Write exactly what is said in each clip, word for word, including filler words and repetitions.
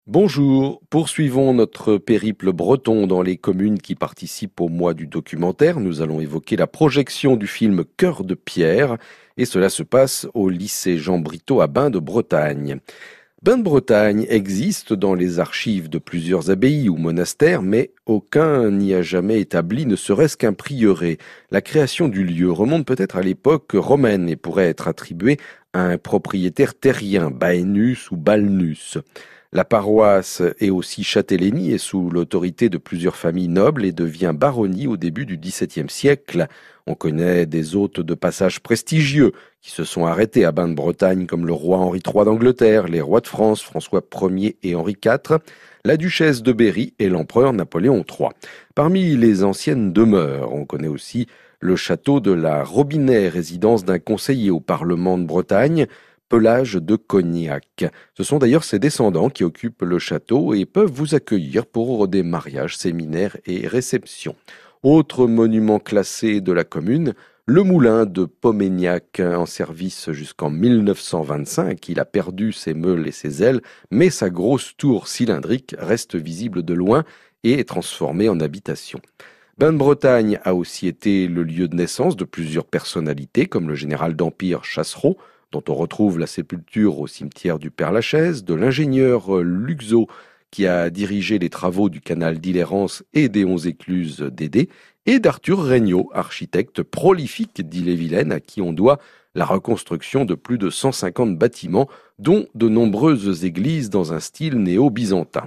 Bonjour, poursuivons notre périple breton dans les communes qui participent au mois du documentaire. Nous allons évoquer la projection du film Cœur de pierre et cela se passe au lycée Jean Brito à Bain de Bretagne. Bain de Bretagne existe dans les archives de plusieurs abbayes ou monastères, mais aucun n'y a jamais établi ne serait-ce qu'un prieuré. La création du lieu remonte peut-être à l'époque romaine et pourrait être attribuée à un propriétaire terrien, Baenus ou Balnus. La paroisse est aussi châtellenie et sous l'autorité de plusieurs familles nobles et devient baronnie au début du XVIIe siècle. On connaît des hôtes de passage prestigieux qui se sont arrêtés à Bain de Bretagne comme le roi Henri trois d'Angleterre, les rois de France François Ier et Henri quatre, la duchesse de Berry et l'empereur Napoléon trois. Parmi les anciennes demeures, on connaît aussi le château de la Robinet, résidence d'un conseiller au Parlement de Bretagne, Pelage de Cognac. Ce sont d'ailleurs ses descendants qui occupent le château et peuvent vous accueillir pour des mariages, séminaires et réceptions. Autre monument classé de la commune, le moulin de Poméniac, en service jusqu'en mille neuf cent vingt-cinq. Il a perdu ses meules et ses ailes, mais sa grosse tour cylindrique reste visible de loin et est transformée en habitation. Bain de Bretagne a aussi été le lieu de naissance de plusieurs personnalités, comme le général d'Empire Chassereau, dont on retrouve la sépulture au cimetière du Père-Lachaise, de l'ingénieur Luxo, qui a dirigé les travaux du canal d'Illérance et des onze écluses d'Édé, et d'Arthur Regnault, architecte prolifique d'Ille-et-Vilaine, à qui on doit la reconstruction de plus de cent cinquante bâtiments, dont de nombreuses églises dans un style néo-byzantin.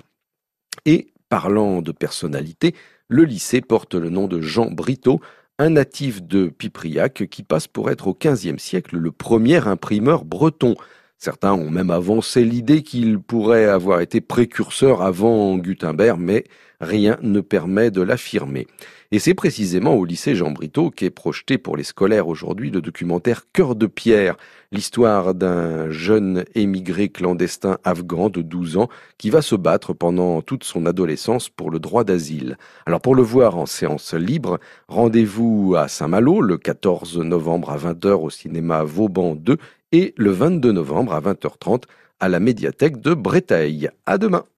Et, parlant de personnalité, le lycée porte le nom de Jean Brito, un natif de Pipriac qui passe pour être au quinzième siècle le premier imprimeur breton. Certains ont même avancé l'idée qu'il pourrait avoir été précurseur avant Gutenberg, mais rien ne permet de l'affirmer. Et c'est précisément au lycée Jean Brito qu'est projeté pour les scolaires aujourd'hui le documentaire Cœur de pierre, l'histoire d'un jeune émigré clandestin afghan de douze ans qui va se battre pendant toute son adolescence pour le droit d'asile. Alors pour le voir en séance libre, rendez-vous à Saint-Malo le quatorze novembre à vingt heures au cinéma Vauban deux et le vingt-deux novembre à vingt heures trente à la médiathèque de Breteil. À demain.